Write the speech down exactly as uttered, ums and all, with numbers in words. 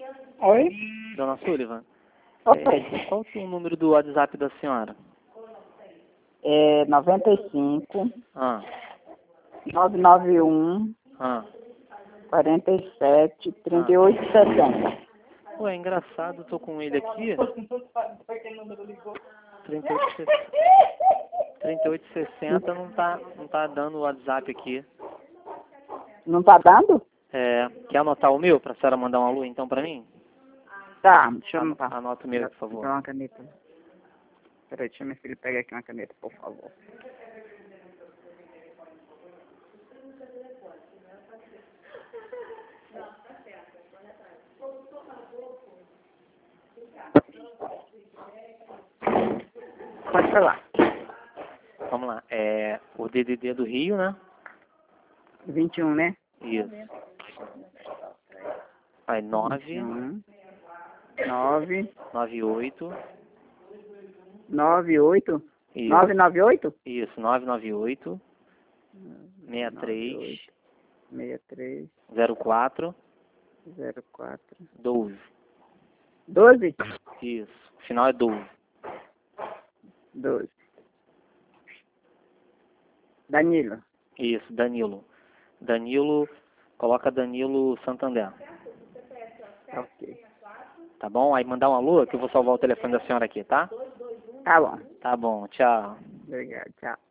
Oi? Dona Sullivan, Oi. é, qual que é o número do WhatsApp da senhora? É noventa e cinco, Ah, nove nove um, ah. quarenta e sete, trinta e oito, sessenta. Ué, engraçado, tô com ele aqui. trinta e oito, trinta e oito sessenta não tá, não tá dando o WhatsApp aqui. Não tá dando? É, quer anotar o meu pra senhora mandar um alô então pra mim? Tá, deixa eu Ano- anotar. Anota o meu, por favor. Dá uma caneta. Peraí, deixa meu filho pegar aqui uma caneta, por favor. Pode falar. Vamos lá. É o D D D do Rio, né? vinte e um, né? Isso. Aí vinte nove, e um, nove, nove oito. nove oito, Isso. nove nove oito? Isso, nove nove oito, seis três, sessenta e três, zero quatro, zero quatro, doze. doze? Isso. O final é doze. doze. Danilo. Isso, Danilo. Danilo, coloca Danilo Santander. Ok. Tá bom? Aí mandar um alô que eu vou salvar o telefone da senhora aqui, tá? Tá bom. Tá bom, tchau. Obrigado, tchau.